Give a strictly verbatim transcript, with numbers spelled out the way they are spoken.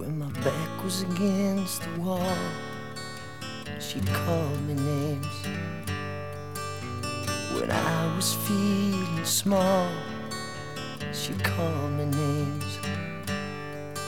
When my back was against the wall, she'd call me names. When I was feeling small, she'd call me names.